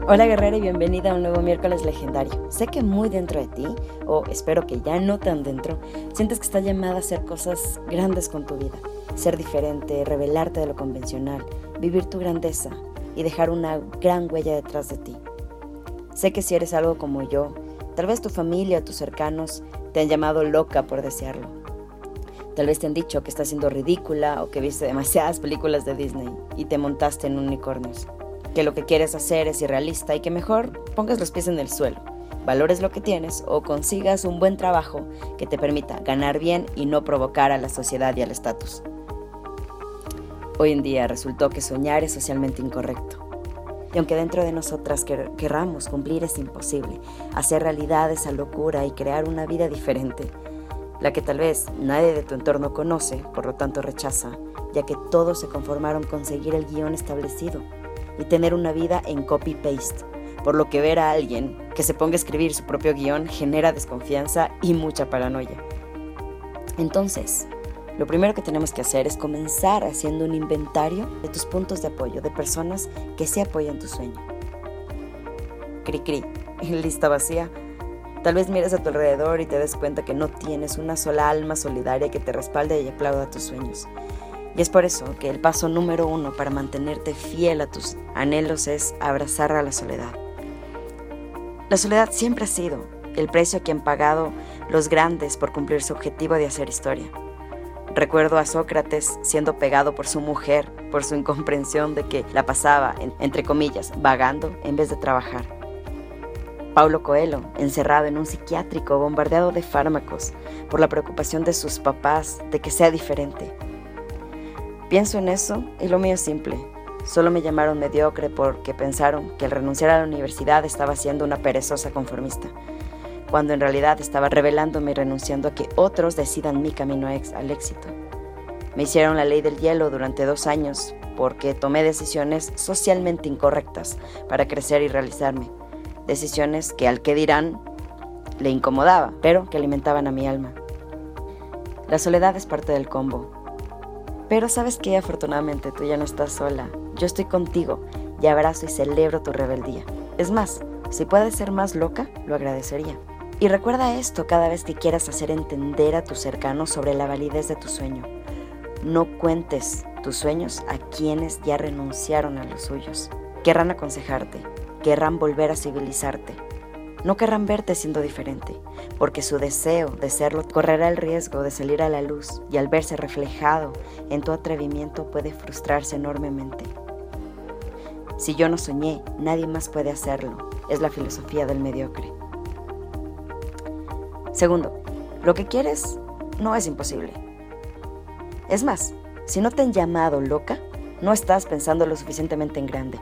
Hola guerrera y bienvenida a un nuevo miércoles legendario. Sé que muy dentro de ti, o espero que ya no tan dentro, sientes que estás llamada a hacer cosas grandes con tu vida. Ser diferente, revelarte de lo convencional, vivir tu grandeza y dejar una gran huella detrás de ti. Sé que si eres algo como yo, tal vez tu familia o tus cercanos te han llamado loca por desearlo. Tal vez te han dicho que estás siendo ridícula o que viste demasiadas películas de Disney y te montaste en unicornios. Que lo que quieres hacer es irrealista y que mejor pongas los pies en el suelo, valores lo que tienes o consigas un buen trabajo que te permita ganar bien y no provocar a la sociedad y al estatus. Hoy en día resultó que soñar es socialmente incorrecto. Y aunque dentro de nosotras querramos cumplir es imposible, hacer realidad esa locura y crear una vida diferente, la que tal vez nadie de tu entorno conoce, por lo tanto rechaza, ya que todos se conformaron con seguir el guión establecido y tener una vida en copy-paste, por lo que ver a alguien que se ponga a escribir su propio guión genera desconfianza y mucha paranoia. Entonces, lo primero que tenemos que hacer es comenzar haciendo un inventario de tus puntos de apoyo, de personas que sí apoyan tu sueño. Cri, lista vacía. Tal vez mires a tu alrededor y te des cuenta que no tienes una sola alma solidaria que te respalde y aplauda tus sueños. Y es por eso que el paso número 1 para mantenerte fiel a tus anhelos es abrazar a la soledad. La soledad siempre ha sido el precio que han pagado los grandes por cumplir su objetivo de hacer historia. Recuerdo a Sócrates siendo pegado por su mujer, por su incomprensión de que la pasaba, entre comillas, vagando en vez de trabajar. Paulo Coelho, encerrado en un psiquiátrico, bombardeado de fármacos, por la preocupación de sus papás de que sea diferente. Pienso en eso y lo mío es simple. Solo me llamaron mediocre porque pensaron que al renunciar a la universidad estaba siendo una perezosa conformista, cuando en realidad estaba rebelándome y renunciando a que otros decidan mi camino al éxito. Me hicieron la ley del hielo durante 2 años porque tomé decisiones socialmente incorrectas para crecer y realizarme. Decisiones que al que dirán le incomodaba, pero que alimentaban a mi alma. La soledad es parte del combo. Pero sabes que afortunadamente tú ya no estás sola. Yo estoy contigo y abrazo y celebro tu rebeldía. Es más, si puedes ser más loca, lo agradecería. Y recuerda esto cada vez que quieras hacer entender a tus cercanos sobre la validez de tu sueño. No cuentes tus sueños a quienes ya renunciaron a los suyos. Querrán aconsejarte, querrán volver a civilizarte. No querrán verte siendo diferente, porque su deseo de serlo correrá el riesgo de salir a la luz y al verse reflejado en tu atrevimiento puede frustrarse enormemente. Si yo no soñé, nadie más puede hacerlo. Es la filosofía del mediocre. Segundo, lo que quieres no es imposible. Es más, si no te han llamado loca, no estás pensando lo suficientemente en grande.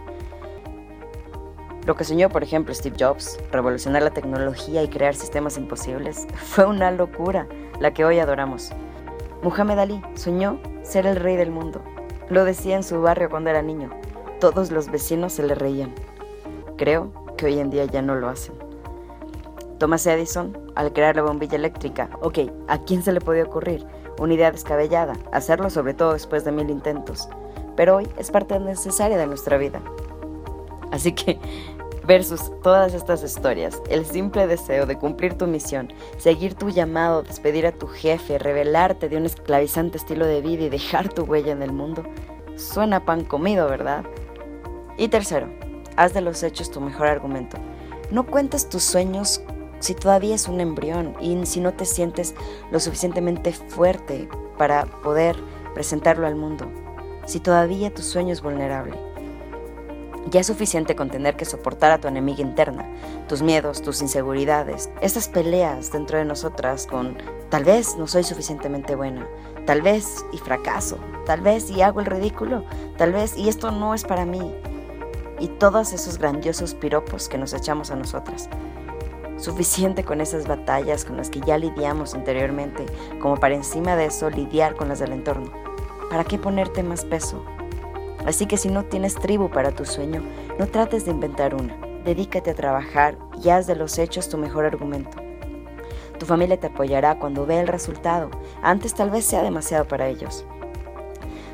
Lo que soñó, por ejemplo, Steve Jobs, revolucionar la tecnología y crear sistemas imposibles, fue una locura, la que hoy adoramos. Muhammad Ali soñó ser el rey del mundo. Lo decía en su barrio cuando era niño. Todos los vecinos se le reían. Creo que hoy en día ya no lo hacen. Thomas Edison, al crear la bombilla eléctrica, ¿a quién se le podía ocurrir? Una idea descabellada, hacerlo sobre todo después de 1000 intentos. Pero hoy es parte necesaria de nuestra vida. Así que, versus todas estas historias, el simple deseo de cumplir tu misión, seguir tu llamado, despedir a tu jefe, rebelarte de un esclavizante estilo de vida y dejar tu huella en el mundo, suena a pan comido, ¿verdad? Y tercero, haz de los hechos tu mejor argumento. No cuentes tus sueños si todavía es un embrión y si no te sientes lo suficientemente fuerte para poder presentarlo al mundo, si todavía tu sueño es vulnerable. Ya es suficiente con tener que soportar a tu enemiga interna, tus miedos, tus inseguridades, estas peleas dentro de nosotras con tal vez no soy suficientemente buena, tal vez y fracaso, tal vez y hago el ridículo, tal vez y esto no es para mí, y todos esos grandiosos piropos que nos echamos a nosotras. Suficiente con esas batallas con las que ya lidiamos interiormente, como para encima de eso lidiar con las del entorno. ¿Para qué ponerte más peso? Así que si no tienes tribu para tu sueño, no trates de inventar una. Dedícate a trabajar y haz de los hechos tu mejor argumento. Tu familia te apoyará cuando vea el resultado. Antes tal vez sea demasiado para ellos.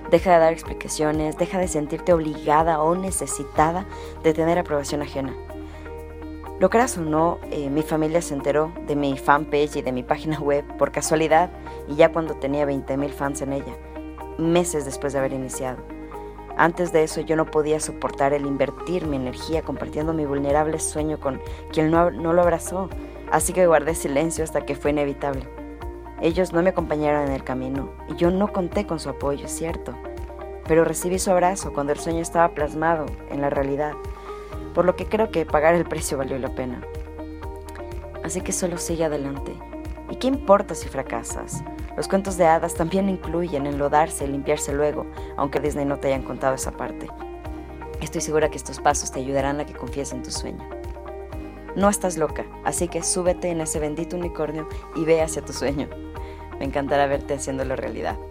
Deja de dar explicaciones, deja de sentirte obligada o necesitada de tener aprobación ajena. Lo creas o no, mi familia se enteró de mi fanpage y de mi página web por casualidad y ya cuando tenía 20,000 fans en ella, meses después de haber iniciado. Antes de eso yo no podía soportar el invertir mi energía compartiendo mi vulnerable sueño con quien no lo abrazó, así que guardé silencio hasta que fue inevitable. Ellos no me acompañaron en el camino y yo no conté con su apoyo, es cierto, pero recibí su abrazo cuando el sueño estaba plasmado en la realidad, por lo que creo que pagar el precio valió la pena. Así que solo sigue adelante. ¿Y qué importa si fracasas? Los cuentos de hadas también incluyen enlodarse y limpiarse luego, aunque Disney no te hayan contado esa parte. Estoy segura que estos pasos te ayudarán a que confíes en tu sueño. No estás loca, así que súbete en ese bendito unicornio y ve hacia tu sueño. Me encantará verte haciéndolo realidad.